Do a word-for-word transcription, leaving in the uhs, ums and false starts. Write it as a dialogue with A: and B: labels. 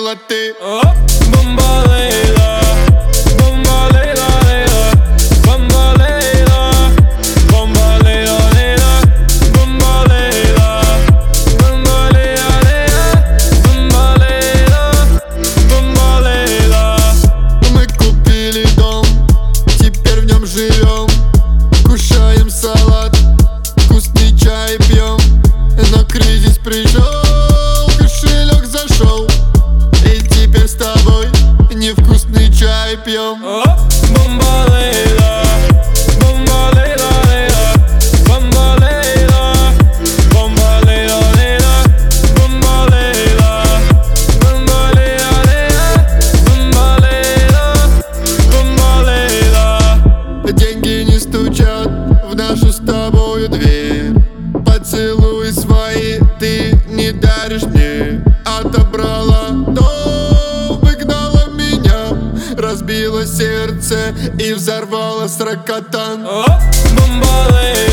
A: хотела ты.
B: Бомбалейла, бомбалейла, лейла, бомбалейла, бомбалейла, лейла, бомбалейла, бомбалейла, лейла, бомбалейла, бомбалейла.
A: Мы купили дом, теперь в нем живем. Кушаем салат, вкусный чай пьем. Но кризис пришел, кошелек зашел, и теперь с тобой невкусный чай пьем.
B: Бомбалейла, бомбалейла, лейла, бомбалейла, бомбалейла, лейла, бомбалейла, бомбалейла, лейла, бомбалейла, бомбалейла.
A: Деньги не стучат в нашу с тобою дверь. Поцелуй свои ты не даришь мне. Отобрала дом, выгнала меня, разбила сердце и взорвала с ракотан.
B: Бомбалейла.